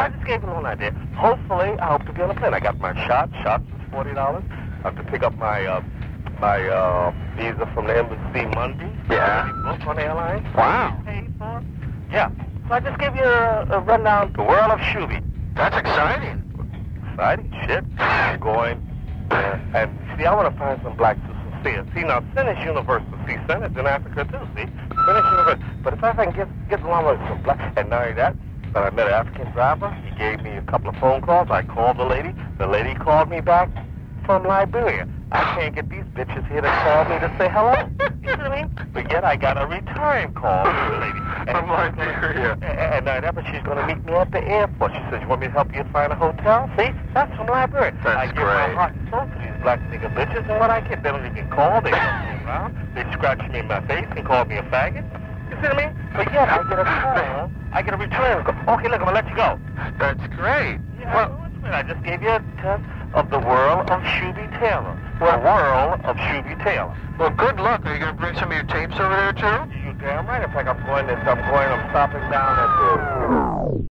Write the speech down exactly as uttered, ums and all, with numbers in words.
I just gave you a little idea. Hopefully, I hope to be on a plane. I got my shot. Shots is forty dollars. I have to pick up my uh, my uh, visa from the embassy Monday. Yeah. Booked on the airline. Wow. Paid for. Yeah. So I just gave you a, a rundown. The world of Shooby. That's exciting. Exciting shit. I'm going. Uh, and see, I want to find some blacks to see it. See, now, Sin is universal. See, Sin is in Africa, too, see? Sin is universal. But if I can get, get along with some blacks, and not only that, but I met an African driver. He gave me a couple of phone calls. I called the lady. The lady called me back from Liberia. I can't get these bitches here to call me to say hello. You see what I mean? But yet I got a return call from the lady. From Liberia. And uh, that, but she's going to meet me at the airport. She said, you want me to help you find a hotel? See? That's from Liberia. That's I give great. my heart and soul to these black nigga bitches, and what I get, they don't even call. They don't me around. They scratch me in my face and call me a faggot. You see what I mean? But yet I get a call. I get a return call. Okay, look, I'm going to let you go. That's great. Yeah, Well, I just gave you a test of the world of Shooby Taylor. The world of Shooby Taylor. well, good luck. Are you going to bring some of your tapes over there, too? You damn right. In fact, I'm going. To, I'm going. I'm stopping down at the.